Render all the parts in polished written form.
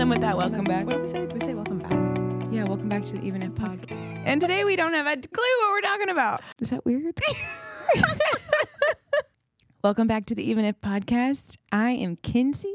with that, welcome back. What did we say? Did we say welcome back? Yeah, welcome back to the Even If podcast. And today we don't have a clue what we're talking about. Is that weird? Welcome back to the Even If podcast. I am Kinsey.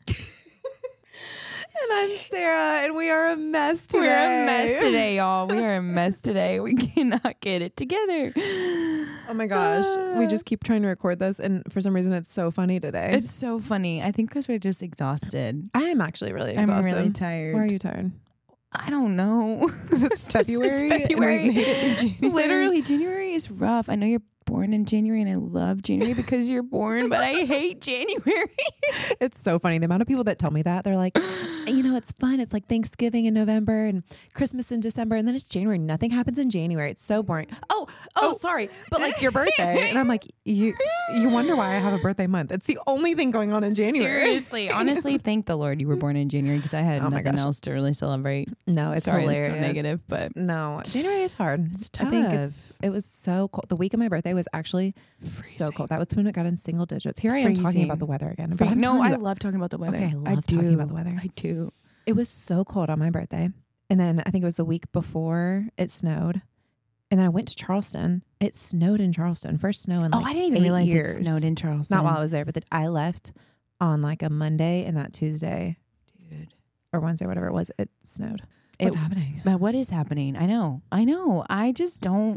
And I'm Sarah, and we are a mess today. We're a mess today, y'all. We are a mess today. We cannot get it together. Oh my gosh. We just keep trying to record this, and for some reason it's so funny today. It's so funny. I think because we're just exhausted. I am actually really exhausted. I'm really tired. Why are you tired? I don't know. Because it's February. It's February. And we made it in January. Literally, January is rough. I know you're born in January, and I love January because you're born, but I hate January. It's so funny. The amount of people that tell me that, they're like, you know, it's fun. It's like Thanksgiving in November and Christmas in December, and then it's January. Nothing happens in January. It's so boring. Oh, sorry. But like your birthday. And I'm like, you wonder why I have a birthday month. It's the only thing going on in January. Seriously. Honestly, thank the Lord you were born in January because I had nothing else to really celebrate. No, it's Sorry, hilarious. it's so negative, but no, January is hard. It's tough. I think it was so cold. The week of my birthday was actually so cold. That was when it got in single digits. Here I am talking about the weather again. But I love talking about the weather. Okay, I love talking about the weather. I do. It was so cold on my birthday. And then I think it was the week before it snowed. And then I went to Charleston. It snowed in Charleston. First snow in like I didn't even 8 realize years. it snowed in Charleston. Not while I was there, but I left on like a Monday, and that Tuesday, or Wednesday, whatever it was, it snowed. What's happening? But what is happening? I know. I just don't.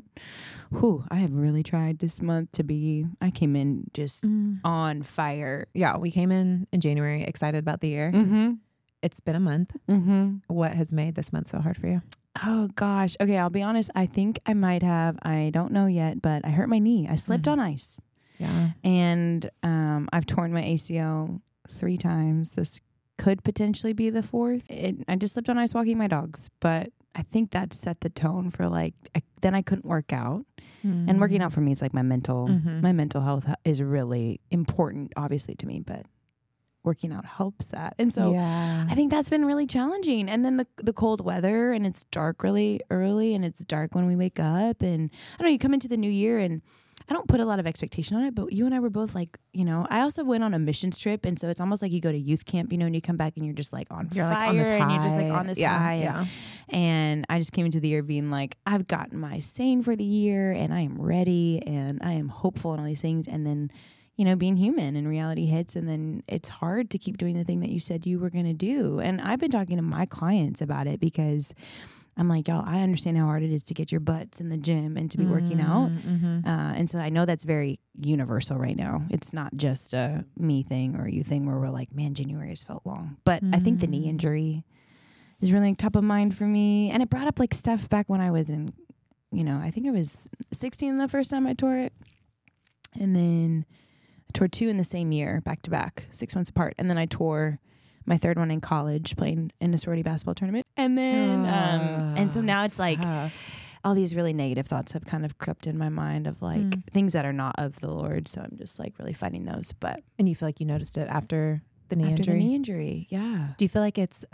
I have really tried this month to be. I came in just on fire. Yeah, we came in January excited about the year. Mm-hmm. It's been a month. Mm-hmm. What has made this month so hard for you? Oh, gosh. Okay, I'll be honest. I think I might have. I don't know yet, but I hurt my knee. I slipped on ice. Yeah. And I've torn my ACL 3 times. This could potentially be the 4th. I just slipped on ice walking my dogs, but I think that set the tone for then I couldn't work out. Mm-hmm. And working out for me is like my mental health is really important, obviously, to me, but working out helps that. And so I think that's been really challenging. And then the cold weather, and it's dark really early, and it's dark when we wake up. And I don't know, you come into the new year, and I don't put a lot of expectation on it, but you and I were both like, I also went on a missions trip. And so it's almost like you go to youth camp, and you come back and you're just like on fire, like on this and you're just like on this high. Yeah. And I just came into the year being like, I've gotten my saying for the year, and I am ready, and I am hopeful and all these things. And then, being human and reality hits, and then it's hard to keep doing the thing that you said you were going to do. And I've been talking to my clients about it because I'm like, y'all, I understand how hard it is to get your butts in the gym and to be working out. Mm-hmm. And so I know that's very universal right now. It's not just a me thing or a you thing where we're like, man, January has felt long. But I think the knee injury is really top of mind for me. And it brought up like stuff back when I was in, I think I was 16 the first time I tore it. And then I tore 2 in the same year, back to back, 6 months apart. And then I tore my 3rd one in college, playing in a sorority basketball tournament. And then, and so now it's like all these really negative thoughts have kind of crept in my mind of like things that are not of the Lord. So I'm just like really fighting those. And you feel like you noticed it after the knee injury? After the knee injury, yeah. Do you feel like it's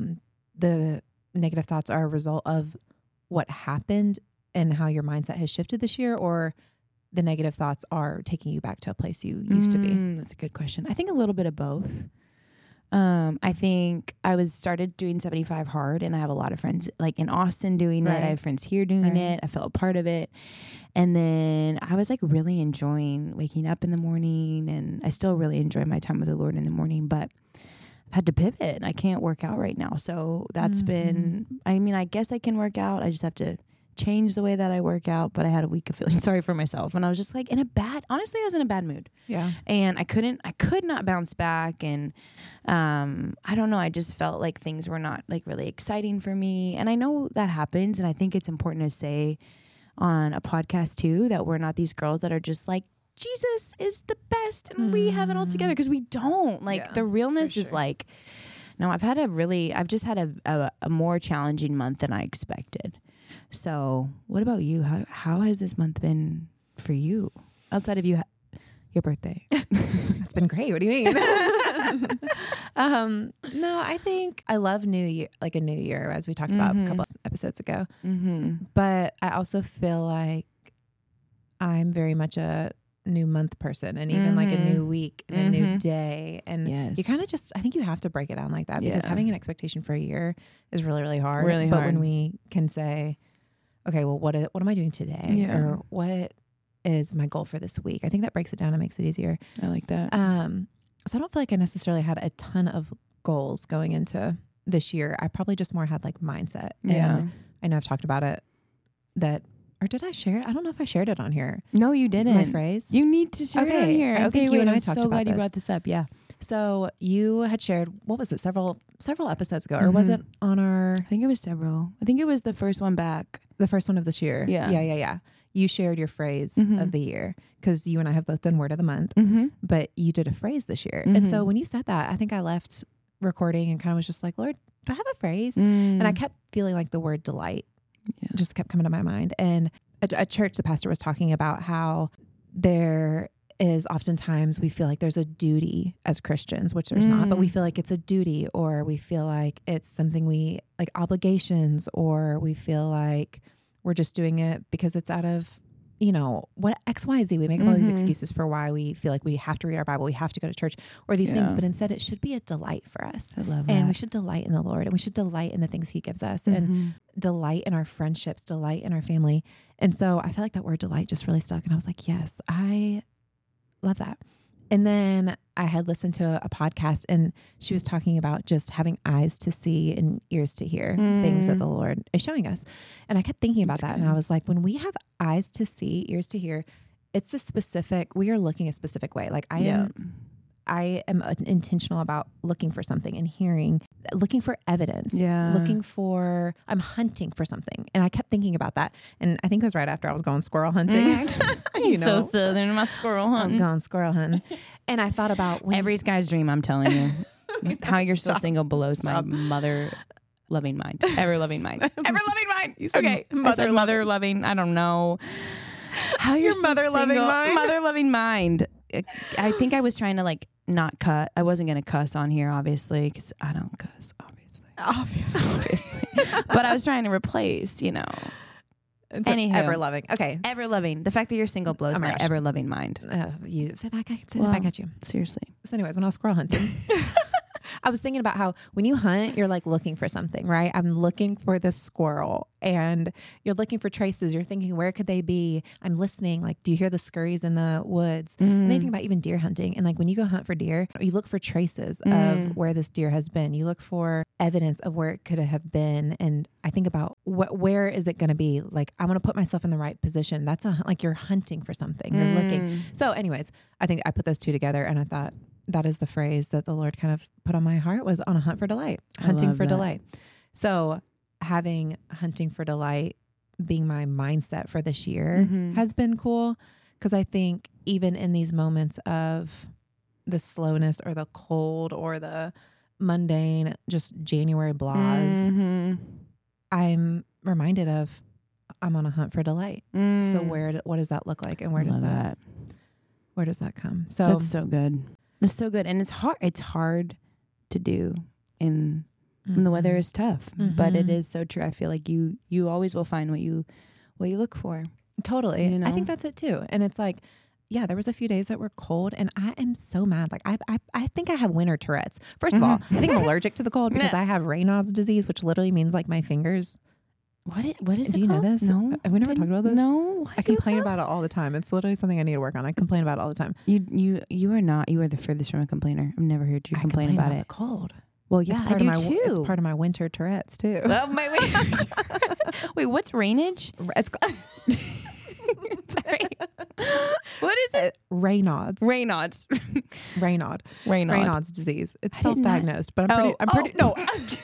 the negative thoughts are a result of what happened and how your mindset has shifted this year, or the negative thoughts are taking you back to a place you used to be? That's a good question. I think a little bit of both. I think I started doing 75 hard, and I have a lot of friends like in Austin doing it. I have friends here doing it. I felt a part of it. And then I was like really enjoying waking up in the morning, and I still really enjoy my time with the Lord in the morning, but I've had to pivot. I can't work out right now. So that's been, I guess I can work out. I just have to change the way that I work out, but I had a week of feeling sorry for myself, and I was just like honestly, I was in a bad mood. Yeah. And I could not bounce back. And, I don't know. I just felt like things were not like really exciting for me. And I know that happens. And I think it's important to say on a podcast too, that we're not these girls that are just like, Jesus is the best and we have it all together. 'Cause we don't the realness is like, no, I've just had a more challenging month than I expected. So what about you? How has this month been for you outside of your birthday? It's been great. What do you mean? No, I think I love New Year, like a new year, as we talked about a couple episodes ago. Mm-hmm. But I also feel like I'm very much a new month person and even like a new week and a new day. And Yes. you kind of just, I think you have to break it down like that because Yeah. having an expectation for a year is really, really hard. Really but hard. when we can say, okay, well, what am I doing today? Yeah. Or what is my goal for this week? I think that breaks it down and makes it easier. I like that. So I don't feel like I necessarily had a ton of goals going into this year. I probably just more had like mindset. Yeah. And I know I've talked about it or did I share it? I don't know if I shared it on here. No, you didn't. My phrase. You need to share it on here. I Okay, think you wait, and I I'm talked so about glad you this. brought this up. Yeah. So you had shared, what was it? Several episodes ago, or was it on I think it was several. I think it was the first one back. the first one of this year? Yeah. Yeah. You shared your phrase of the year because you and I have both done word of the month, but you did a phrase this year. And so when you said that, I think I left recording and kind of was just like, Lord, do I have a phrase? And I kept feeling like the word delight just kept coming to my mind. And at church, the pastor was talking about how there is oftentimes we feel like there's a duty as Christians, which there's not, but we feel like it's a duty, or we feel like it's something we like obligations, or we feel like we're just doing it because it's out of, what X, Y, Z. We make up all these excuses for why we feel like we have to read our Bible, we have to go to church, or these things, but instead it should be a delight for us. I love that. And we should delight in the Lord, and we should delight in the things he gives us, and delight in our friendships, delight in our family. And so I felt like that word delight just really stuck. And I was like, yes, I love that. And then I had listened to a podcast, and she was talking about just having eyes to see and ears to hear things that the Lord is showing us. And I kept thinking about that. And I was like, when we have eyes to see, ears to hear, it's the specific, we are looking a specific way. Like I am intentional about looking for something and hearing, looking for evidence, I'm hunting for something. And I kept thinking about that. And I think it was right after I was going squirrel hunting. So southern, my squirrel I was hunting. going squirrel hunting. And I thought about Every guy's dream, I'm telling you. How you're still single blows my mother-loving mind. Ever-loving mind. Ever-loving mind. Okay. Mother-loving. I don't know. How you're Your mother-loving mind? Mother-loving mind. I think I was trying to like not cut. I wasn't going to cuss on here, obviously, because I don't cuss, obviously. But I was trying to replace, Anywho. ever loving. Okay. Ever loving. The fact that you're single blows my gosh. ever loving mind. You say back. I can say that back at you. Seriously. So anyways, when I was squirrel hunting, I was thinking about how when you hunt, you're like looking for something, right? I'm looking for this squirrel, and you're looking for traces. You're thinking, where could they be? I'm listening. Like, do you hear the scurries in the woods? And then you think about even deer hunting. And like when you go hunt for deer, you look for traces of where this deer has been. You look for evidence of where it could have been. And I think about where is it going to be? Like, I want to put myself in the right position. That's like you're hunting for something. You're looking. So anyways, I think I put those two together, and I thought, that is the phrase that the Lord kind of put on my heart, was on a hunt for delight, hunting for delight. So having hunting for delight being my mindset for this year has been cool, because I think even in these moments of the slowness or the cold or the mundane, just January blahs, I'm reminded of I'm on a hunt for delight. So what does that look like, and where does that come? So that's so good. It's so good. And it's hard to do when the weather is tough, but it is so true. I feel like you always will find what you look for. Totally. I think that's it too. And it's like, yeah, there was a few days that were cold, and I am so mad. Like I think I have winter Tourette's. First of all, I think I'm allergic to the cold because I have Raynaud's disease, which literally means like my fingers. What is it? Do you know this? No. Have we never talked about this? No. I complain about it all the time. It's literally something I need to work on. I complain about it all the time. You are not. You are the furthest from a complainer. I've never heard you complain about it. The cold. Well, yeah, I do too. It's part of my winter Tourette's too. Oh, my wait, what's rainage? It's Sorry. What is it? Raynaud's. Raynaud's disease. It's self-diagnosed, but I'm pretty no.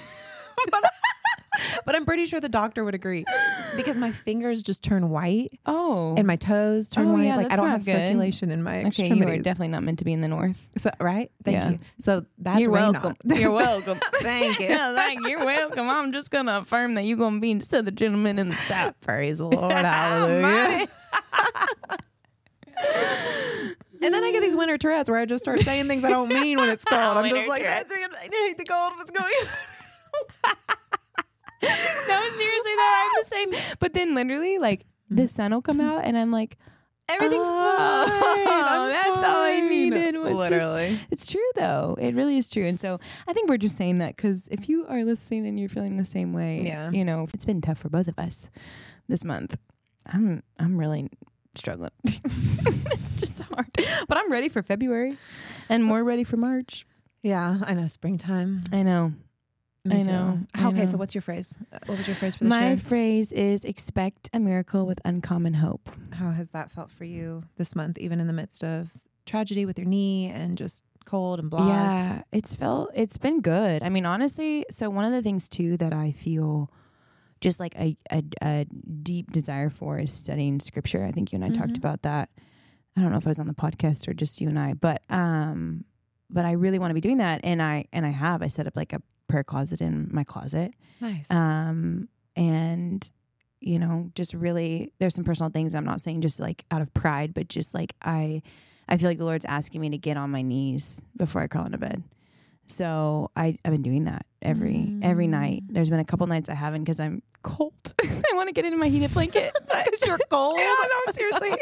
But I'm pretty sure the doctor would agree, because my fingers just turn white. Oh. And my toes turn white. Yeah, like I don't have good. circulation in my extremities. You are definitely not meant to be in the north. So, right? Thank you. So that's You're welcome. You're welcome. Thank you. You're welcome. I'm just going to affirm that you're going to be instead of the gentleman in the south. Praise the Lord. Hallelujah. And then I get these winter Tourette's where I just start saying things I don't mean when it's cold. I'm just like, I hate the cold. What's going on? No, seriously, though, I'm the same. But then literally, like, the sun will come out, and I'm like, Everything's Oh, that's all I needed was literally. It's true though. It really is true. And so I think we're just saying that because if you are listening and you're feeling the same way, Yeah. you know, it's been tough for both of us this month. I'm really struggling. It's just hard. But I'm ready for February and more ready for March. Yeah, I know. Springtime. I know. Me I too. know. Okay, so what's your phrase? What was your phrase for this My year? phrase is expect a miracle with uncommon hope. How has that felt for you this month, even in the midst of tragedy with your knee and just cold and blah? Yeah, it's been good. I mean, honestly, so one of the things too that I feel just like a deep desire for is studying scripture. I think you and I talked about that. I don't know if I was on the podcast or just you and I, but I really want to be doing that. And I set up like a prayer closet in my closet. Nice. And you know, just really, there's some personal things I'm not saying just like out of pride, but just like I feel like the Lord's asking me to get on my knees before I crawl into bed. So I've been doing that every night. There's been a couple nights I haven't because I'm cold. I want to get into my heated blanket because you're cold. Yeah, no, seriously.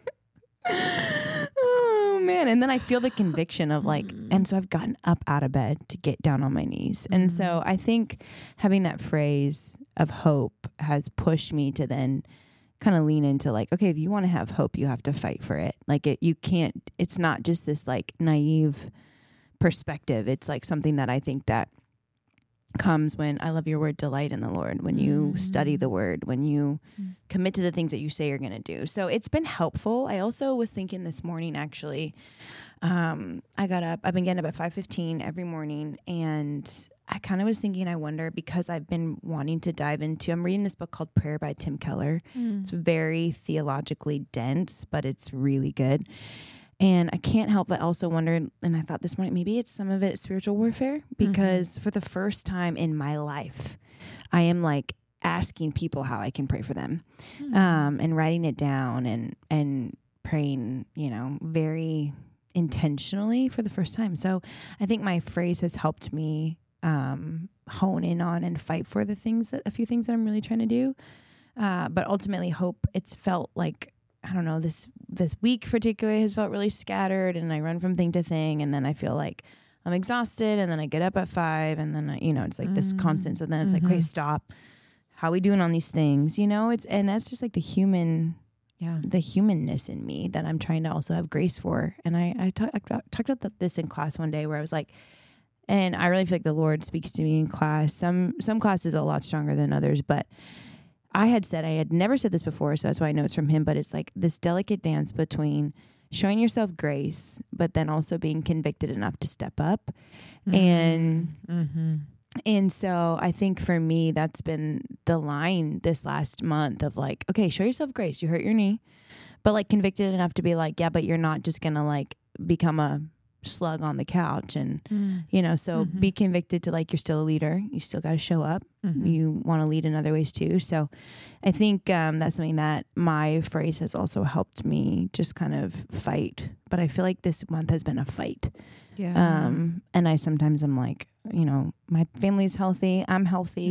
Oh man. And then I feel the conviction of like, and so I've gotten up out of bed to get down on my knees. And so I think having that phrase of hope has pushed me to then kind of lean into like, okay, if you want to have hope, you have to fight for it. Like it's not just this like naive perspective. It's like something that I think that comes when I love your word, delight in the Lord, when you study the word, when you commit to the things that you say you're going to do. So it's been helpful. I also was thinking this morning, actually, I got up, I've been getting up at 5:15 every morning, and I kind of was thinking, I wonder, because I've been wanting to dive into, I'm reading this book called Prayer by Tim Keller. It's very theologically dense, but it's really good. And I can't help but also wonder, and I thought this morning, maybe it's some of it spiritual warfare, because for the first time in my life, I am like asking people how I can pray for them, and writing it down and praying, you know, very intentionally for the first time. So I think my phrase has helped me hone in on and fight for a few things that I'm really trying to do. But ultimately hope, it's felt like, I don't know, this week particularly has felt really scattered, and I run from thing to thing, and then I feel like I'm exhausted, and then I get up at 5, and then it's like this constant. So then it's like, okay, stop. How are we doing on these things? You know, and that's just like the humanness in me that I'm trying to also have grace for. And I talked about this in class one day where I was like, and I really feel like the Lord speaks to me in class. Some classes are a lot stronger than others, but I had never said this before, so that's why I know it's from him, but it's like this delicate dance between showing yourself grace, but then also being convicted enough to step up. And so I think for me, that's been the line this last month of like, okay, show yourself grace. You hurt your knee, but like convicted enough to be like, yeah, but you're not just going to like become a slug on the couch. And, so be convicted to like, you're still a leader. You still got to show up. You want to lead in other ways too. So I think that's something that my phrase has also helped me just kind of fight. But I feel like this month has been a fight. Yeah. And I sometimes I'm like, my family's healthy. I'm healthy.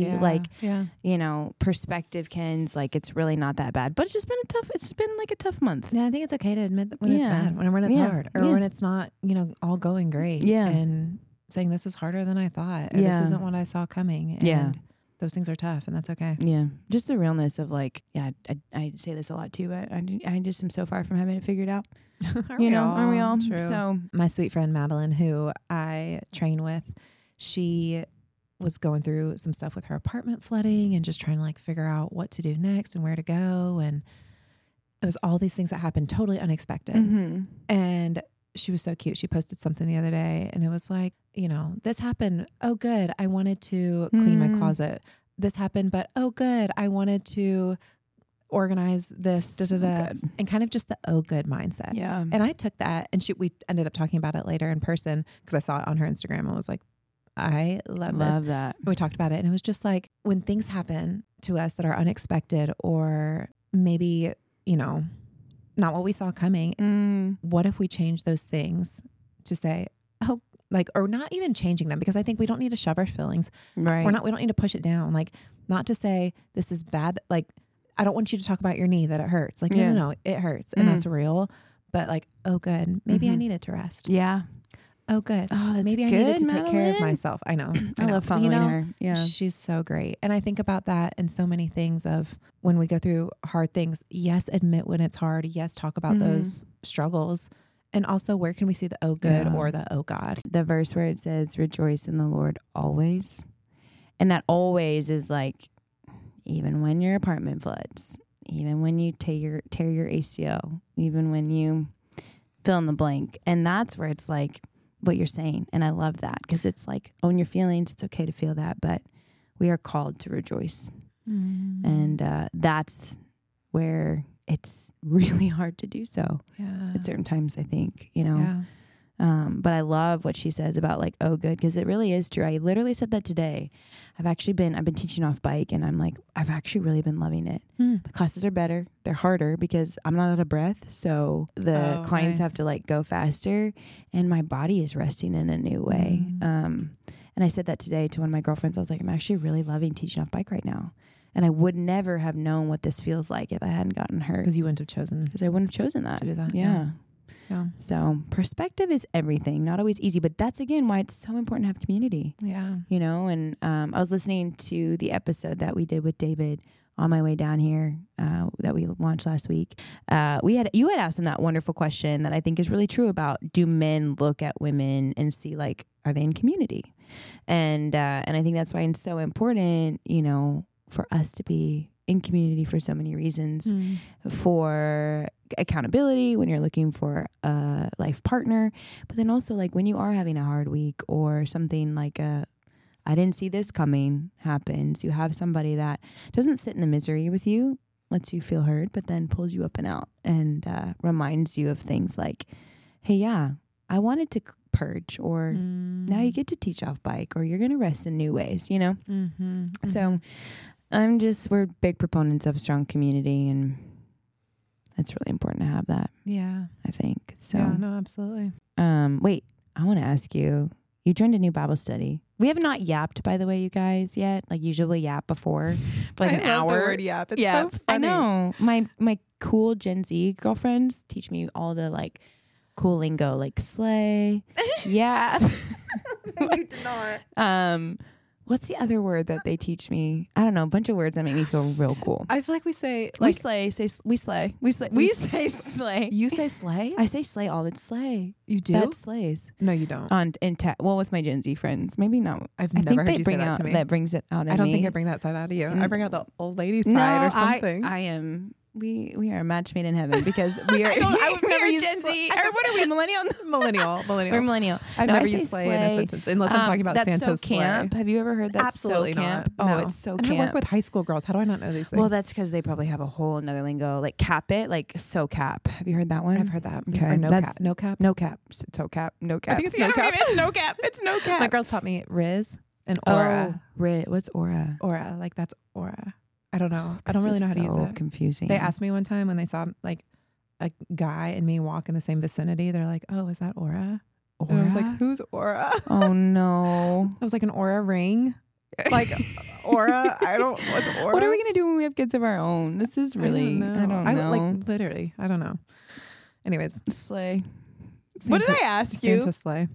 Perspective Ken's like, it's really not that bad, but it's been like a tough month. Yeah. I think it's okay to admit when it's bad, when it's hard, or when it's not, all going great. Yeah. And saying this is harder than I thought. Or this isn't what I saw coming. And those things are tough, and that's okay. Yeah. Just the realness of like, I say this a lot too, but I just am so far from having it figured out. Aren't we all? True. So my sweet friend Madeline, who I train with, she was going through some stuff with her apartment flooding and just trying to like figure out what to do next and where to go. And it was all these things that happened totally unexpected. And she was so cute. She posted something the other day, and it was like, this happened. Oh, good. I wanted to clean my closet. This happened, but oh, good. I wanted to organize this, and kind of just the oh, good mindset. Yeah. And I took that, and we ended up talking about it later in person because I saw it on her Instagram and was like, I love that. And we talked about it, and it was just like, when things happen to us that are unexpected, or maybe, not what we saw coming. What if we change those things to say, oh, like, or not even changing them, because I think we don't need to shove our feelings. Right. We don't need to push it down. Like, not to say this is bad. Like, I don't want you to talk about your knee that it hurts. Like, Yeah. no, it hurts. And that's real. But like, oh, good. Maybe I needed to rest. Yeah. Oh, good. Oh, that's maybe I good, needed to take care of Madeline. myself. I know. I love following her. Yeah. She's so great. And I think about that in so many things of when we go through hard things. Yes, admit when it's hard. Yes, talk about those struggles. And also, where can we see the oh good or the oh God? The verse where it says, rejoice in the Lord always. And that always is like, even when your apartment floods, even when you tear your ACL, even when you fill in the blank. And that's where it's like what you're saying. And I love that because it's like, own your feelings. It's okay to feel that, but we are called to rejoice. And that's where it's really hard to do so at certain times, I think, you know. Yeah. But I love what she says about like, oh, good, because it really is true. I literally said that today. I've been teaching off bike, and I'm like, I've actually really been loving it. The classes are better. They're harder because I'm not out of breath. So the clients have to like go faster, and my body is resting in a new way. And I said that today to one of my girlfriends. I was like, I'm actually really loving teaching off bike right now. And I would never have known what this feels like if I hadn't gotten hurt. Because you wouldn't have chosen. Because I wouldn't have chosen that. To do that. Yeah. Yeah. So perspective is everything. Not always easy, but that's again why it's so important to have community. Yeah. You know, and I was listening to the episode that we did with David on my way down here that we launched last week. You had asked him that wonderful question that I think is really true about, do men look at women and see like, are they in community? And I think that's why it's so important, you know, for us to be in community for so many reasons, for accountability when you're looking for a life partner, but then also like when you are having a hard week or something like I didn't see this coming happens, you have somebody that doesn't sit in the misery with you, lets you feel heard, but then pulls you up and out and reminds you of things like, hey, yeah, I wanted to purge, or now you get to teach off bike, or you're going to rest in new ways, you know? So we're big proponents of strong community, and it's really important to have that. Yeah. I think. So, Yeah, no, absolutely. wait, I want to ask you, you joined a new Bible study. We have not yapped, by the way, you guys, yet. Like usually yap before for like an hour. The word yap. It's yeah, so funny. I know. My cool Gen Z girlfriends teach me all the like cool lingo, like slay, yap. You did not. What's the other word that they teach me? I don't know. A bunch of words that make me feel real cool. I feel like we say We like slay. We say slay. you say slay. I say slay all. It's slay. You do? That slays. No, you don't. Well, with my Gen Z friends, maybe not. I've I never think heard they you say bring that out to me. that brings it out. I don't in think me. I bring that side out of you. I bring out the old lady No, side or something. I am. We are a match made in heaven because we are. I would never use Gen Z. I Or what are we? Millennial. millennial. We're millennial. I've No, never I say used slay in a sentence unless I'm talking about that's Santa's so camp. sleigh. Have you ever heard that? Absolutely so camp. not. Oh, No. it's so and camp. I work with high school girls. How do I not know these things? Well, that's because they probably have a whole another lingo, like cap it, like so cap. Have you heard that one? I've heard that. Okay, Or no that's- cap. No cap. No cap. So cap. No cap. think it's no cap. It's no cap. It's no cap. My girls taught me Riz and Aura. What's aura? Aura. Like that's Aura. I don't know. I This don't really is know how to use so it. confusing. They asked me one time when they saw like a guy and me walk in the same vicinity. They're like, "Oh, is that Aura?" Aura. And I was like, "Who's Aura?" Oh no. I was like, "An Aura ring." Like Aura. I don't. What's Aura? What are we gonna do when we have kids of our own? This is really. I don't know. Like literally. I don't know. Anyways, Slay. What did I ask you? Santa sleigh.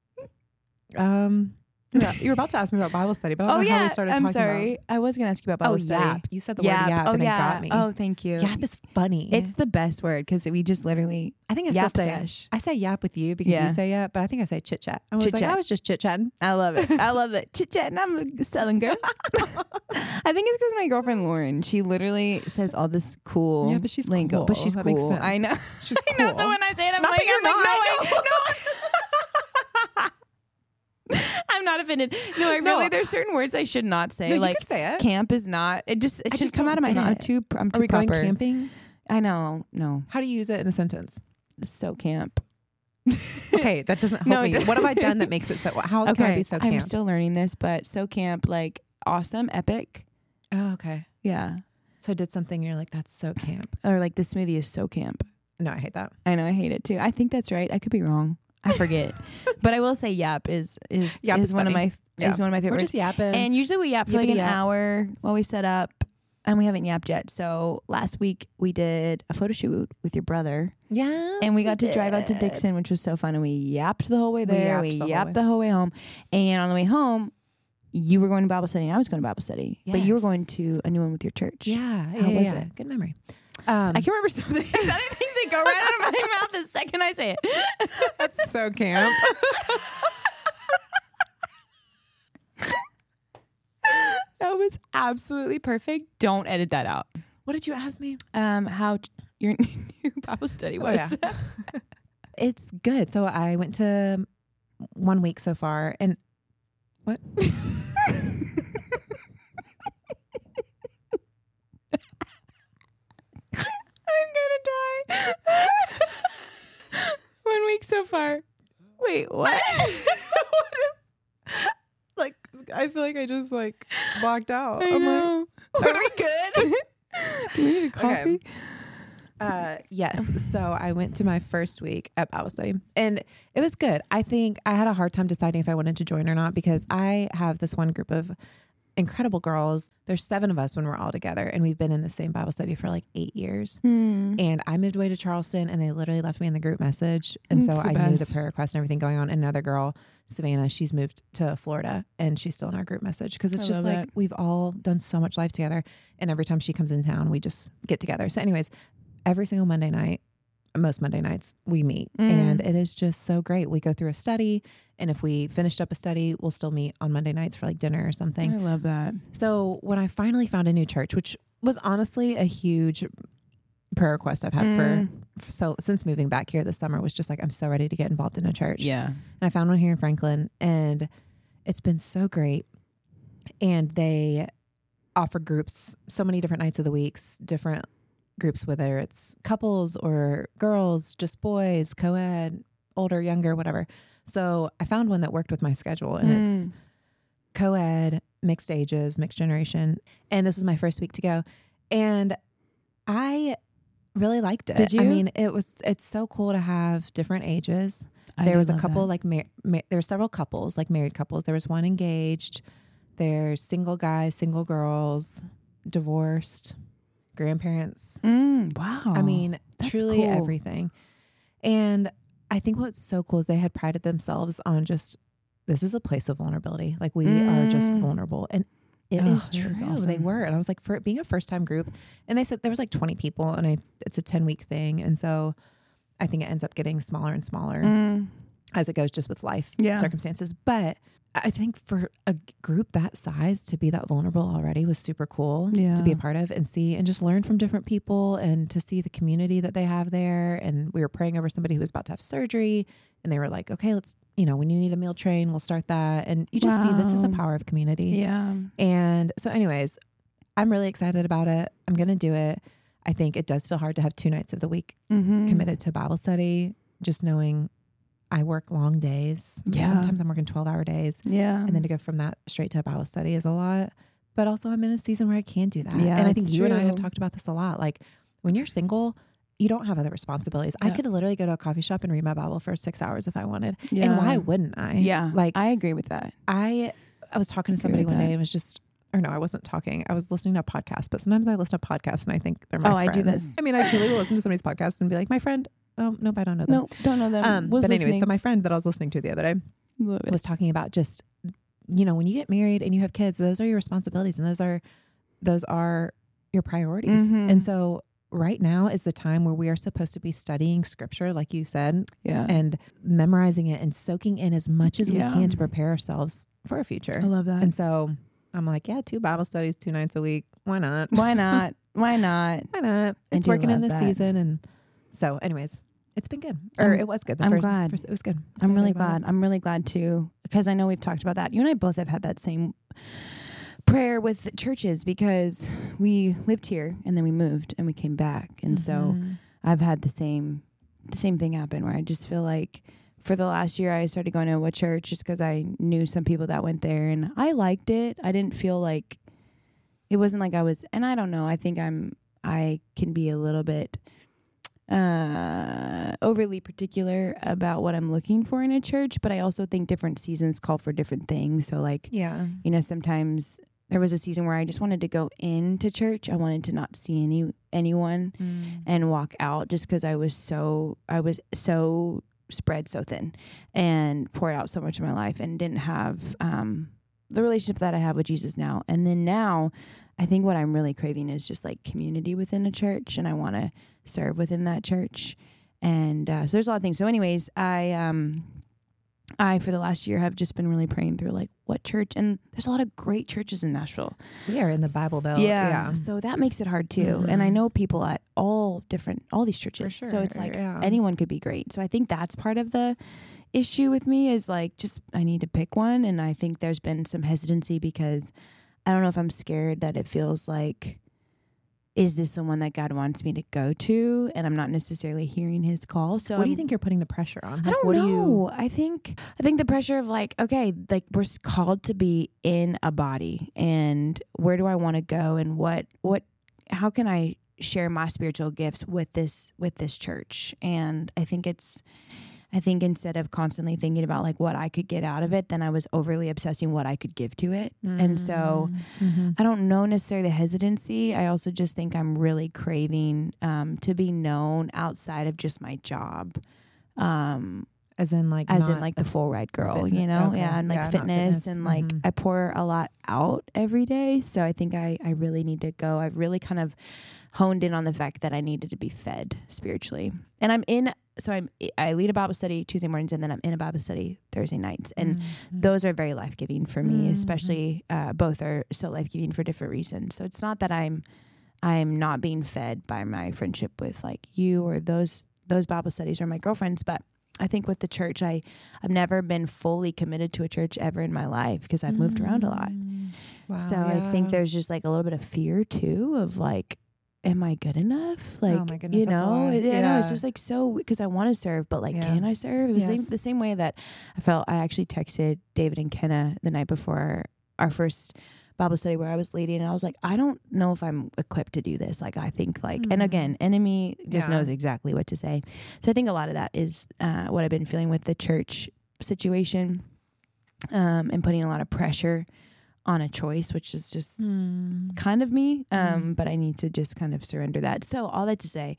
Yeah, you were about to ask me about Bible study, but I don't know how we started I'm talking sorry. I was gonna ask you about Bible study. Yap. You said the word yap and it got me. Oh, thank you. Yap is funny. It's the best word because we just literally I think I still yap say sesh. I say yap with you because Yeah. you say yap, but I think I say chit chat. I was like, Chit-chat. I was just chit chatting. I love it. I love it. Chit chat, and I'm a Southern girl. I think it's because my girlfriend Lauren, she literally says all this cool Yeah, but she's lingo. cool. But she's That makes cool. sense. I know. She's I know. cool. So when I say it, I'm Not like, that you're I'm like, not. I'm not offended. No, I No. really. There's certain words I should not say. No, you like can say it. camp is not. It I should just come out of my don't mouth. get I'm too Are we proper. going camping? I know. No, How do you use it in a sentence? so camp. Okay, that doesn't help No, me. What have I done that makes it so? How can I be so camp? I'm still learning this, but so camp, like awesome, epic. Oh, okay. Yeah. So I did something and you're like, that's so camp. Or like the smoothie is so camp. No, I hate that. I know, I hate it too. I think that's right. I could be wrong. I forget. But I will say yap is Yap is one of funny. my is one of my We're favorites. just yapping. And usually we yap for like Yippity an yap. hour while we set up. and we haven't yapped yet. So last week we did a photo shoot with your brother. Yeah. And we got to drive out to Dixon, which was so fun. And we yapped the whole way there. We yapped the whole way home. And on the way home, you were going to Bible study and I was going to Bible study. Yes. But you were going to a new one with your church. Yeah. How was it? Good memory. I can remember some things. Other things that go right out of my mouth the second I say it. That's so camp. That was absolutely perfect. Don't edit that out. What did you ask me? How your new Bible study was. Oh, yeah. It's good. So I went to 1 week so far, and what? I'm gonna die. 1 week so far. Wait, what? Like, I feel like I just like walked out. I know. Like, are we good? Do we need a coffee? Yes. So I went to my first week at Bible study and it was good. I think I had a hard time deciding if I wanted to join or not because I have this one group of incredible girls. There's 7 of us when we're all together and we've been in the same Bible study for like 8 years. And I moved away to Charleston and they literally left me in the group message. And so I knew the prayer request and everything going on. And another girl, Savannah, she's moved to Florida and she's still in our group message because it's just like we've all done so much life together. And every time she comes in town, we just get together. So anyways, every single Monday night, most Monday nights, we meet. And it is just so great. We go through a study. And if we finished up a study, we'll still meet on Monday nights for like dinner or something. I love that. So when I finally found a new church, which was honestly a huge prayer request I've had for since moving back here this summer, was just like, I'm so ready to get involved in a church. Yeah. And I found one here in Franklin and it's been so great. And they offer groups so many different nights of the weeks, different groups, whether it's couples or girls, just boys, co-ed, older, younger, whatever. So I found one that worked with my schedule and it's co-ed, mixed ages, mixed generation. And this was my first week to go. And I really liked it. Did you? I mean, it's so cool to have different ages. There was a couple, like there were several couples, like married couples. There was one engaged. There's single guys, single girls, divorced, grandparents. Wow. I mean, That's truly cool. everything. And I think what's so cool is they had prided themselves on just, this is a place of vulnerability. Like we are just vulnerable. And it is true. Awesome. They were. And I was like, for it being a first time group, and they said there was like 20 people and it's a 10-week thing. And so I think it ends up getting smaller and smaller as it goes just with life circumstances. But I think for a group that size to be that vulnerable already was super cool to be a part of and see and just learn from different people and to see the community that they have there. And we were praying over somebody who was about to have surgery and they were like, okay, let's, when you need a meal train, we'll start that. And you just see this is the power of community. Yeah. And so anyways, I'm really excited about it. I'm going to do it. I think it does feel hard to have 2 nights of the week committed to Bible study, just knowing I work long days. Yeah. Sometimes I'm working 12-hour days. Yeah. And then to go from that straight to a Bible study is a lot. But also I'm in a season where I can do that. Yeah, and I think you and I have true. talked about this a lot. Like when you're single, you don't have other responsibilities. I could literally go to a coffee shop and read my Bible for 6 hours if I wanted. Yeah. And why wouldn't I? Yeah. Like I agree with that. I was talking to somebody one day and was just, or no, I wasn't talking. I was listening to a podcast, but sometimes I listen to podcasts and I think they're my friends. I do this. I mean, I truly will listen to somebody's podcast and be like, my friend, oh, nope, I don't know them. No, don't know them. But anyway, so my friend that I was listening to the other day was talking about just, when you get married and you have kids, those are your responsibilities and those are your priorities. And so right now is the time where we are supposed to be studying scripture, like you said, and memorizing it and soaking in as much as we can to prepare ourselves for a future. I love that. And so I'm like, 2 Bible studies, 2 nights a week. Why not? Why not? Why not? Why not? It's working in this season. And so anyways, it's been good. It was good. I'm glad. It was good. I'm really glad. I'm really glad too, because I know we've talked about that. You and I both have had that same prayer with churches because we lived here and then we moved and we came back. And so I've had the same thing happen where I just feel like for the last year I started going to a church just because I knew some people that went there and I liked it. I didn't feel like it wasn't like I was, and I don't know. I think I can be a little bit overly particular about what I'm looking for in a church, but I also think different seasons call for different things. So like, sometimes there was a season where I just wanted to go into church. I wanted to not see anyone and walk out, just because I was so spread so thin and poured out so much of my life and didn't have the relationship that I have with Jesus now. And then now I think what I'm really craving is just like community within a church, and I want to serve within that church. And so there's a lot of things. So anyways, I for the last year have just been really praying through like what church, and there's a lot of great churches in Nashville. We are in the Bible Belt. Yeah. So that makes it hard too. And I know people at all these churches. For So it's sure, like yeah. anyone could be great. So I think that's part of the issue with me is like, just, I need to pick one. And I think there's been some hesitancy because I don't know if I'm scared that it feels like, is this someone that God wants me to go to? And I'm not necessarily hearing his call. So what do you think you're putting the pressure on? I don't know. I think the pressure of like, okay, like we're called to be in a body, and where do I want to go, and how can I share my spiritual gifts with this church? And I think instead of constantly thinking about like what I could get out of it, then I was overly obsessing what I could give to it. And so I don't know necessarily the hesitancy. I also just think I'm really craving to be known outside of just my job. As in like the full ride girl, fitness, you know? okay. Yeah, and like Yeah, not fitness fitness. and like I pour a lot out every day. So I think I really need to go. I've really kind of honed in on the fact that I needed to be fed spiritually. And I lead a Bible study Tuesday mornings, and then I'm in a Bible study Thursday nights. And those are very life-giving for me, especially both are so life-giving for different reasons. So it's not that I'm not being fed by my friendship with like you or those Bible studies or my girlfriends, but I think with the church, I've never been fully committed to a church ever in my life because I've moved around a lot. Wow, So I think there's just like a little bit of fear too of like, am I good enough? Like, oh my goodness, you that's a know, lot. I know it's just like, so, because I want to serve, but like, can I serve? It was the same way that I actually texted David and Kenna the night before our first Bible study where I was leading, and I was like, I don't know if I'm equipped to do this. Like, I think like, and again, enemy just knows exactly what to say. So I think a lot of that is what I've been feeling with the church situation, and putting a lot of pressure on a choice, which is just kind of me. But I need to just kind of surrender that. So all that to say,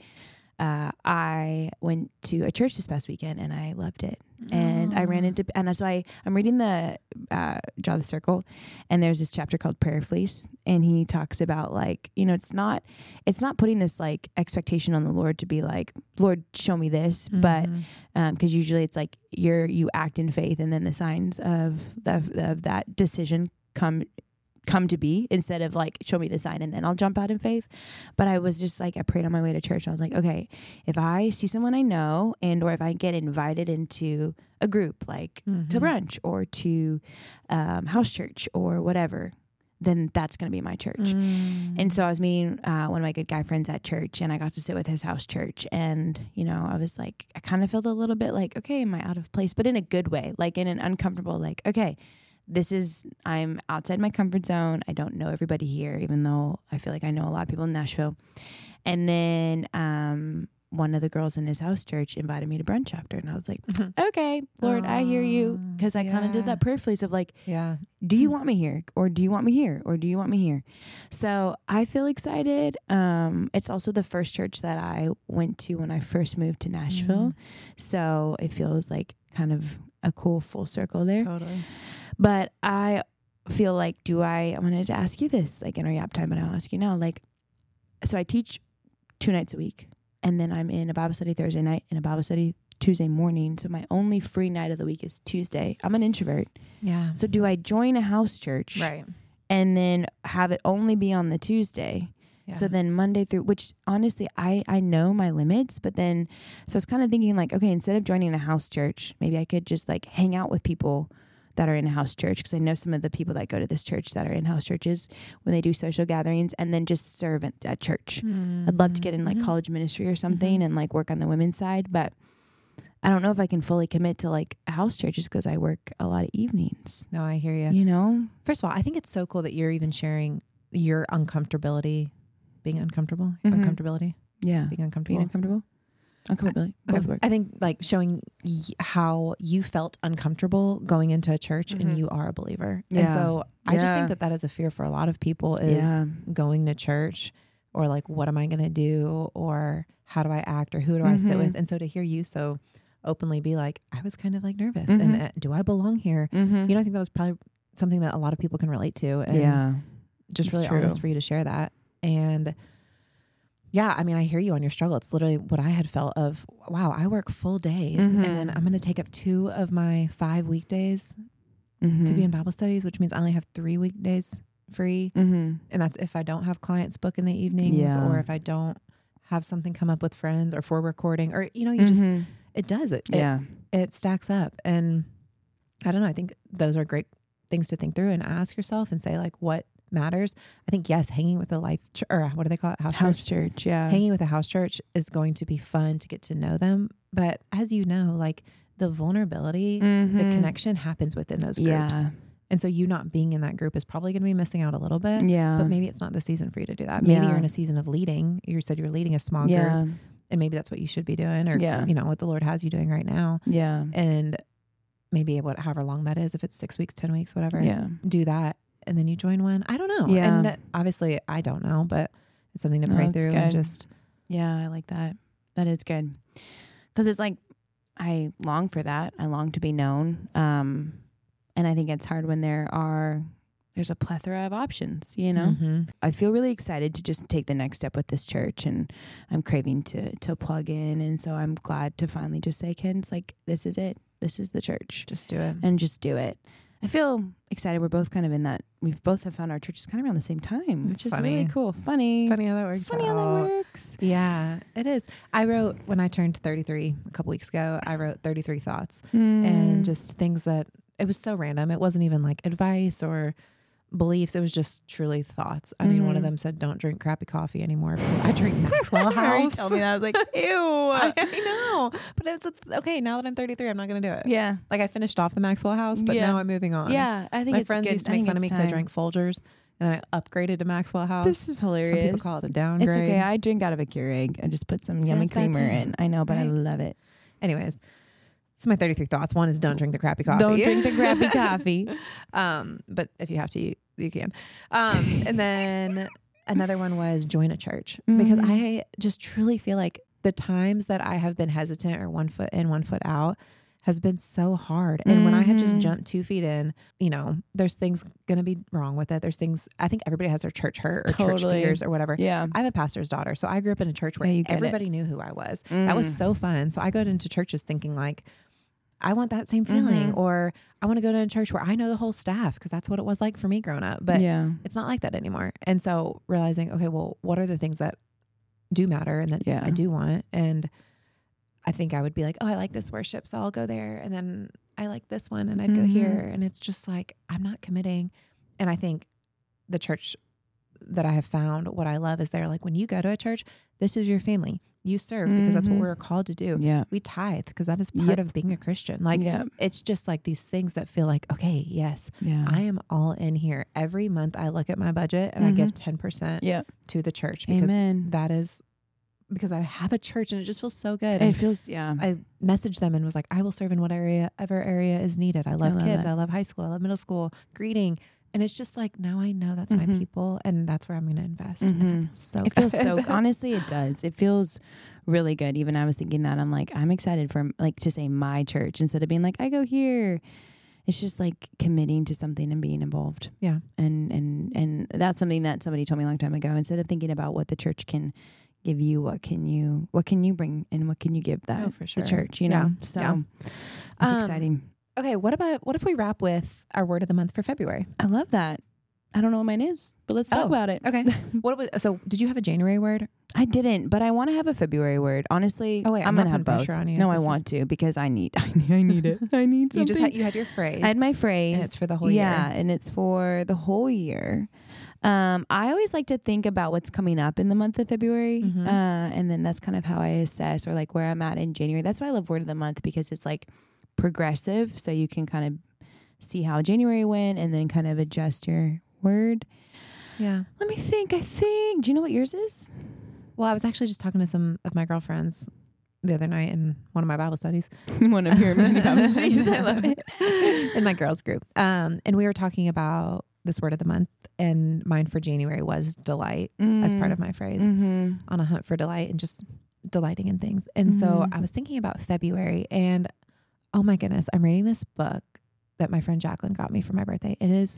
I went to a church this past weekend and I loved it. And I ran into, and so I'm reading the Draw the Circle, and there's this chapter called Prayer Fleece, and he talks about like, you know, it's not putting this like expectation on the Lord to be like, Lord, show me this, but because usually it's like you act in faith, and then the signs of that decision come to be, instead of like, show me the sign and then I'll jump out in faith. But I was just like, I prayed on my way to church. I was like, okay, if I see someone I know, and or if I get invited into a group like to brunch or to house church or whatever, then that's going to be my church. And so I was meeting one of my good guy friends at church, and I got to sit with his house church. And, you know, I was like, I kind of felt a little bit like, okay, am I out of place? But in a good way, like in an uncomfortable, like, okay, I'm outside my comfort zone. I don't know everybody here, even though I feel like I know a lot of people in Nashville. And then one of the girls in his house church invited me to brunch after. And I was like, okay, Lord, I hear you. Because I kind of did that prayer fleece of like, do you want me here? Or do you want me here? Or do you want me here? So I feel excited. It's also the first church that I went to when I first moved to Nashville. So it feels like kind of a cool full circle there. Totally. But I feel like, I wanted to ask you this, like in our yap time, but I'll ask you now, like, so I teach 2 nights a week, and then I'm in a Bible study Thursday night and a Bible study Tuesday morning. So my only free night of the week is Tuesday. I'm an introvert. Yeah. So do I join a house church? Right. And then have it only be on the Tuesday? Yeah. So then Monday through, which honestly, I know my limits, but then, so I was kind of thinking like, okay, instead of joining a house church, maybe I could just like hang out with people that are in a house church, because I know some of the people that go to this church that are in house churches when they do social gatherings, and then just serve at church. I'd love to get in like college ministry or something and like work on the women's side, but I don't know if I can fully commit to like a house church just because I work a lot of evenings. No, I hear you. You know? First of all, I think it's so cool that you're even sharing your uncomfortability, being uncomfortable, uncomfortability. Yeah. Being uncomfortable. Being uncomfortable. Uncomfortability. Both work. I think like showing how you felt uncomfortable going into a church and you are a believer. Yeah. And so I just think Yeah. that is a fear for a lot of people is Yeah. going to church or like, what am I going to do? Or how do I act? Or who do I sit with? And so to hear you so openly be like, I was kind of like nervous and do I belong here? You know, I think that was probably something that a lot of people can relate to. And Yeah. just It's really true. honest for you to share that. And yeah, I mean, I hear you on your struggle. It's literally what I had felt of, wow, I work full days and then I'm going to take up 2 of my 5 weekdays to be in Bible studies, which means I only have 3 weekdays free. And that's if I don't have clients book in the evenings or if I don't have something come up with friends or for recording or, you know, you just, it does it. It stacks up. And I don't know. I think those are great things to think through and ask yourself and say like, what matters? I think, yes, hanging with a life or what do they call it? House church. Yeah. Hanging with a house church is going to be fun to get to know them. But as you know, like the vulnerability, the connection happens within those groups. Yeah. And so you not being in that group is probably going to be missing out a little bit. Yeah. But maybe it's not the season for you to do that. Maybe you're in a season of leading. You said you're leading a small group and maybe that's what you should be doing or, you know, what the Lord has you doing right now. Yeah. And maybe however long that is, if it's 6 weeks, 10 weeks, whatever, do that. And then you join one. I don't know. Yeah. And that, obviously I don't know, but it's something to pray through and just. Yeah, I like that. That is good. Because it's like, I long for that. I long to be known. And I think it's hard when there's a plethora of options, you know? I feel really excited to just take the next step with this church and I'm craving to plug in. And so I'm glad to finally just say, Ken, it's like, this is it. This is the church. Just do it. And just do it. I feel excited. We're both kind of in that. We've both have found our churches kind of around the same time, which is really cool. Funny how that works. Funny how that works. Yeah, it is. I wrote, when I turned 33 a couple weeks ago, I wrote 33 thoughts and just things that, it was so random. It wasn't even like advice or beliefs. It was just truly thoughts. I mean, one of them said, don't drink crappy coffee anymore because I drink Maxwell House. Told me that. I was like, ew. I know. But it's okay. Now that I'm 33, I'm not going to do it. Yeah. Like I finished off the Maxwell House, but now I'm moving on. Yeah. I think my it's friends good. used to make fun of me because I drank Folgers and then I upgraded to Maxwell House. This is hilarious. Some people call it a downgrade. It's okay. I drink out of a Keurig. I just put some yummy creamer in. I know, but I love it. Anyways. So my 33 thoughts. One is don't drink the crappy coffee. Don't drink the crappy coffee. But if you have to, you can. And then another one was join a church because I just truly feel like the times that I have been hesitant or 1 foot in, 1 foot out has been so hard. And when I have just jumped 2 feet in, you know, there's things going to be wrong with it. There's things, I think everybody has their church hurt or church fears or whatever. Yeah. I'm a pastor's daughter. So I grew up in a church where everybody knew who I was. That was so fun. So I go into churches thinking like, I want that same feeling or I want to go to a church where I know the whole staff because that's what it was like for me growing up. But it's not like that anymore. And so realizing, okay, well, what are the things that do matter and that I do want? And I think I would be like, oh, I like this worship, so I'll go there. And then I like this one and I'd go here. And it's just like, I'm not committing. And I think the church that I have found, what I love is they're like, when you go to a church, this is your family. You serve because that's what we're called to do. Yeah. We tithe because that is part of being a Christian. Like it's just like these things that feel like, okay, yes, I am all in here. Every month I look at my budget and I give 10% to the church because that is because I have a church and it just feels so good. It feels, I messaged them and was like, I will serve in whatever area is needed. I love kids. I love high school. I love middle school, greeting. And it's just like, now I know that's my people and that's where I'm going to invest. And it feels so honestly, it does. It feels really good. Even I was thinking that I'm like, I'm excited for like to say my church instead of being like, I go here. It's just like committing to something and being involved. Yeah. And that's something that somebody told me a long time ago. Instead of thinking about what the church can give you, what can you bring and what can you give that for sure. the church, you know? So it's exciting. Okay, what if we wrap with our word of the month for February? I love that. I don't know what mine is, but let's talk about it. Okay. So did you have a January word? I didn't, but I want to have a February word. Honestly, I'm going to have both. On you. No, I want to because I need it. I need something. You had your phrase. I had my phrase. And it's for the whole year. Yeah, and it's for the whole year. I always like to think about what's coming up in the month of February. And then that's kind of how I assess or like where I'm at in January. That's why I love word of the month because it's like progressive. So you can kind of see how January went and then kind of adjust your word. Yeah. Let me think. Do you know what yours is? Well, I was actually just talking to some of my girlfriends the other night in one of my Bible studies. One of your many Bible studies. I love it. In my girls group. And we were talking about this word of the month, and mine for January was delight as part of my phrase, on a hunt for delight and just delighting in things. And so I was thinking about February, and oh my goodness, I'm reading this book that my friend Jacqueline got me for my birthday. It is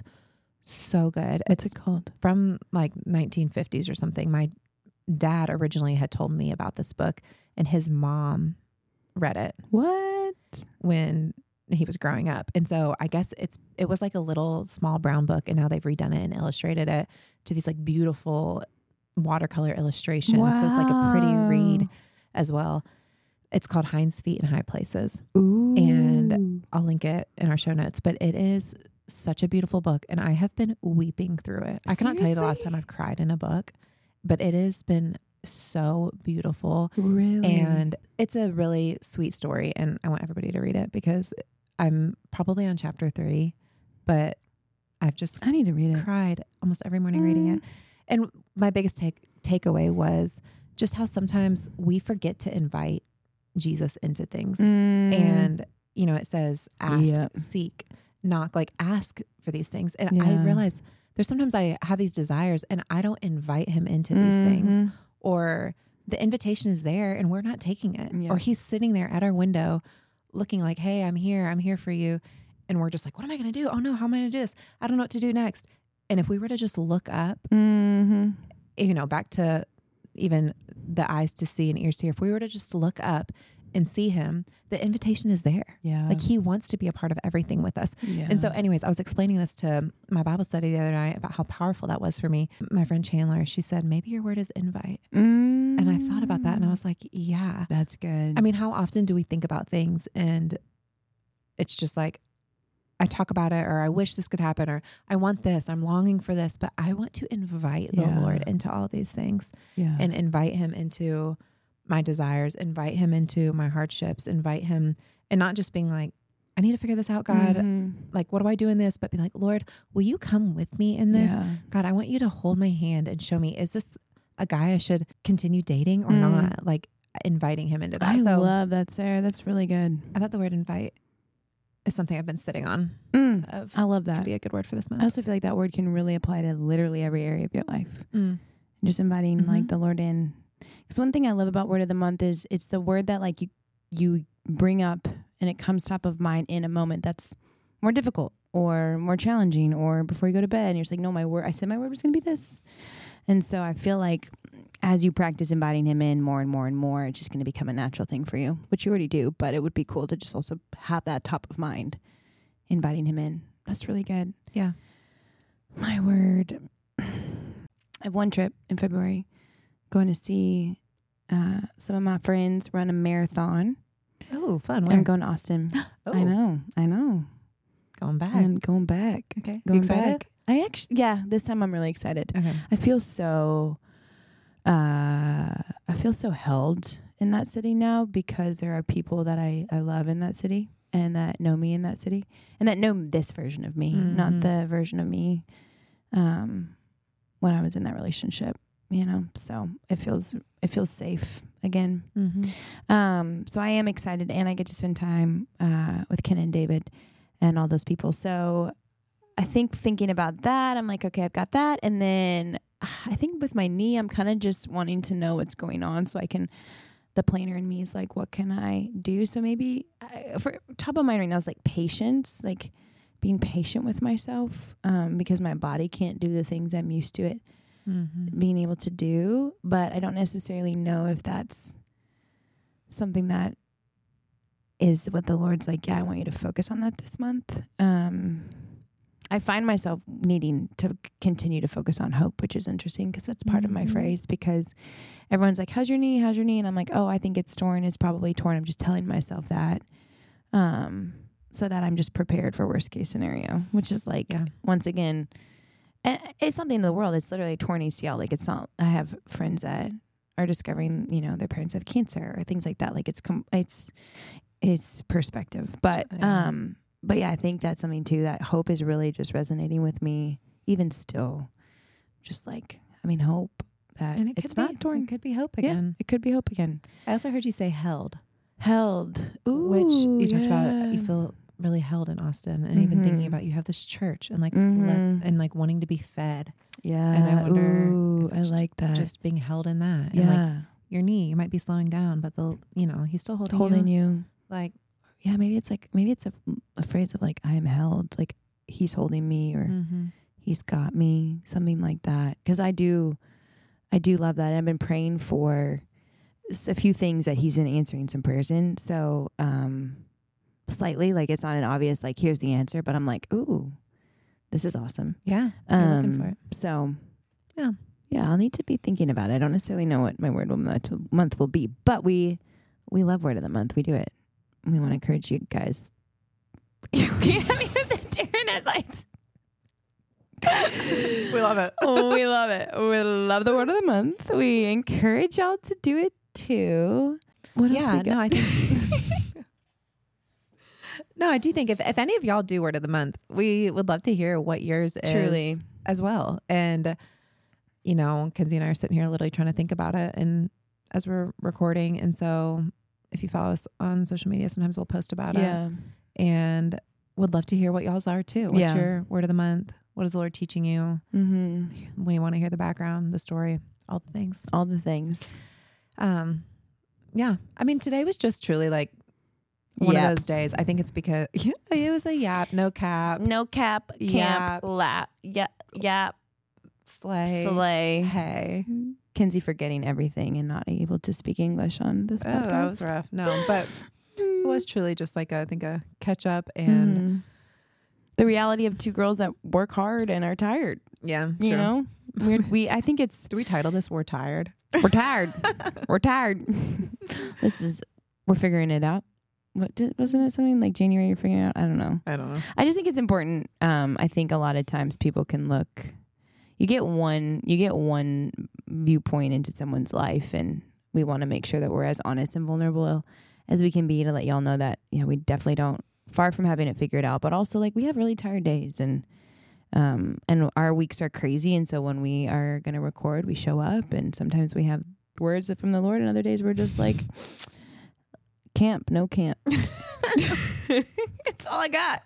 so good. What's it called? From like 1950s or something. My dad originally had told me about this book, and his mom read it. What? When he was growing up. And so I guess it was like a little small brown book, and now they've redone it and illustrated it to these like beautiful watercolor illustrations. Wow. So it's like a pretty read as well. It's called Hind's Feet in High Places. Ooh. And I'll link it in our show notes, but it is such a beautiful book, and I have been weeping through it. I cannot tell you the last time I've cried in a book, but it has been so beautiful. Really? And it's a really sweet story, and I want everybody to read it because I'm probably on chapter 3, but I need to read it. Cried almost every morning reading it. And my biggest takeaway was just how sometimes we forget to invite Jesus into things. And, you know, it says ask, seek, knock, like ask for these things. And I realize there's sometimes I have these desires and I don't invite him into these things, or the invitation is there and we're not taking it, or he's sitting there at our window looking like, hey, I'm here for you. And we're just like, what am I going to do? Oh no, how am I going to do this? I don't know what to do next. And if we were to just look up, you know, back to even the eyes to see and ears to hear, if we were to just look up and see him, the invitation is there. Yeah. Like he wants to be a part of everything with us. Yeah. And so anyways, I was explaining this to my Bible study the other night about how powerful that was for me. My friend Chandler, she said, maybe your word is invite. And I thought about that and I was like, yeah, that's good. I mean, how often do we think about things and it's just like, I talk about it, or I wish this could happen, or I want this, I'm longing for this, but I want to invite the Lord into all these things and invite him into my desires, invite him into my hardships, invite him, and not just being like, I need to figure this out, God. Like, what do I do in this? But be like, Lord, will you come with me in this? God, I want you to hold my hand and show me, is this a guy I should continue dating or not? Like inviting him into that. I love that, Sarah. That's really good. I thought the word invite is something I've been sitting on. I love that. Could be a good word for this month. I also feel like that word can really apply to literally every area of your life. Just inviting like the Lord in. Because one thing I love about word of the month is it's the word that like you bring up and it comes top of mind in a moment that's more difficult or more challenging, or before you go to bed and you're just like, no, I said my word was going to be this. And so I feel like as you practice inviting him in more and more and more, it's just going to become a natural thing for you, which you already do, but it would be cool to just also have that top of mind, inviting him in. That's really good. Yeah. My word. I have one trip in February, going to see some of my friends run a marathon. Oh, fun. I'm going to Austin. I know. Going back. I'm going back. Okay. Going excited? back. This time I'm really excited. Okay. I feel so held in that city now because there are people that I love in that city and that know me in that city and that know this version of me, not the version of me when I was in that relationship, you know. So it feels safe again. So I am excited, and I get to spend time with Ken and David and all those people. So I think thinking about that, I'm like, okay, I've got that. And then I think with my knee, I'm kind of just wanting to know what's going on so I can, the planner in me is like, what can I do? So maybe for top of mind right now is like patience, like being patient with myself because my body can't do the things I'm used to it being able to do. But I don't necessarily know if that's something that is what the Lord's like, yeah, I want you to focus on that this month. I find myself needing to continue to focus on hope, which is interesting because that's part of my phrase, because everyone's like, how's your knee? How's your knee? And I'm like, oh, I think it's torn. It's probably torn. I'm just telling myself that so that I'm just prepared for worst case scenario, which is like, once again, it's not the end of the world. It's literally a torn ACL. Like it's not, I have friends that are discovering, you know, their parents have cancer or things like that. Like it's perspective. But yeah, I think that's something too, that hope is really just resonating with me even still. Just like, I mean, hope, that And it's not torn. It could be hope Yeah, again. it could be hope again. I also heard you say held, Held. Ooh, which you talked about. You yeah. feel really held in Austin, and even thinking about you have this church and and like wanting to be fed. Yeah. And I wonder Ooh, if I it's like that. Just being held in that. yeah. And like your knee, you might be slowing down, but he's still holding you. Like, Yeah, maybe it's a phrase of like, I am held, like he's holding me or he's got me, something like that. Because I do love that. I've been praying for a few things that he's been answering some prayers in. So slightly, like it's not an obvious, like here's the answer, but I'm like, ooh, this is awesome. yeah, you're looking for it. So Yeah. yeah, I'll need to be thinking about it. I don't necessarily know what my word of the month will be, but we love word of the month. We do it. We want to encourage you guys. We have the Darren headlights. We love it. We love it. We love the word of the month. We encourage y'all to do it too. What else we got? No, I think. No, I do think if any of y'all do word of the month, we would love to hear what yours is Truly. as well. And Kenzie and I are sitting here literally trying to think about it, and as we're recording, and so if you follow us on social media, sometimes we'll post about it, and would love to hear what y'all's are too. What's your word of the month? What is the Lord teaching you? When you want to hear the background, the story, all the things. All the things. Yeah. I mean, today was just truly like one of those days. I think it's because it was a yap, no cap. No cap, camp, Yap. lap, yap, Slay. Hey. Kenzie forgetting everything and not able to speak English on this podcast. Oh, that was rough. No, but it was truly just like I think a catch up and the reality of two girls that work hard and are tired. yeah, You know, I think it's Do we title this "We're Tired"? we're tired. We're tired. We're figuring it out. Wasn't it something like January you're figuring it out? I don't know. I just think it's important. I think a lot of times people can look. You get one viewpoint into someone's life, and we want to make sure that we're as honest and vulnerable as we can be to let y'all know that we definitely don't, far from having it figured out, but also like we have really tired days and our weeks are crazy, and so when we are going to record, we show up, and sometimes we have words from the Lord, and other days we're just like no camp. It's all I got.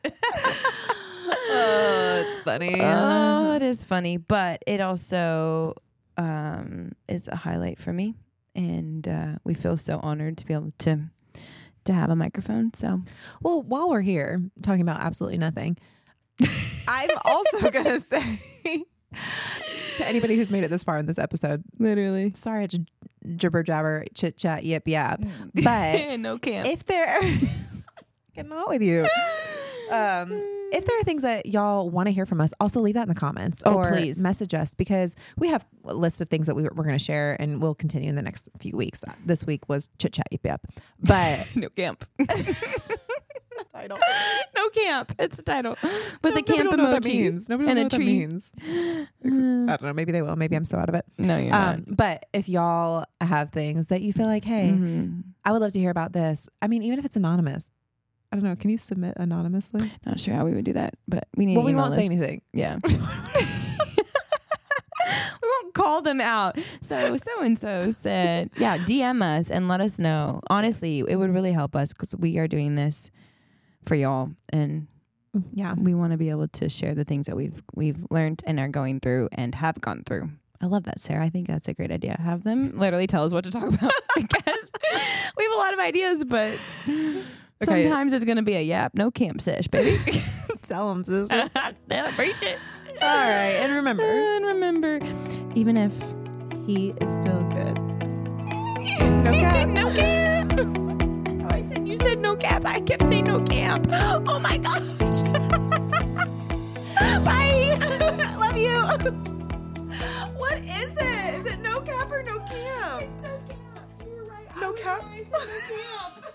Oh, it's funny. Oh, it is funny, but it also is a highlight for me, and we feel so honored to be able to have a microphone. So, well, while we're here talking about absolutely nothing, I'm also gonna say to anybody who's made it this far in this episode, literally, sorry, it's jibber jabber, chit chat, yip yap, but no camp. if there, getting on with you. If there are things that y'all want to hear from us, also leave that in the comments or please message us, because we have a list of things that we're going to share, and we'll continue in the next few weeks. This week was chit chat, yip yap, but no camp. title. No camp. It's a title with the camp Nobody know what that emoji means. Nobody and know a what that tree. means. I don't know. Maybe they will. Maybe I'm so out of it. No, you're not. But if y'all have things that you feel like, hey, I would love to hear about this. I mean, even if it's anonymous. I don't know. Can you submit anonymously? Not sure how we would do that, but we need. Well, we email won't say list. anything. Yeah. We won't call them out. So and so said, yeah, DM us and let us know. Honestly, it would really help us because we are doing this for y'all, and Yeah, we want to be able to share the things that we've learned and are going through and have gone through. I love that, Sarah. I think that's a great idea. Have them literally tell us what to talk about because we have a lot of ideas, but sometimes it's going to be a yap, no camp sesh, baby. tell them, sis. Preach it. All right, and remember, even if he is still good. no cap, no camp. Oh, you said no cap. I kept saying no camp. Oh my gosh. Bye. Love you. What is it? Is it no cap or no camp? It's no camp. You were right. No cap? I said no camp.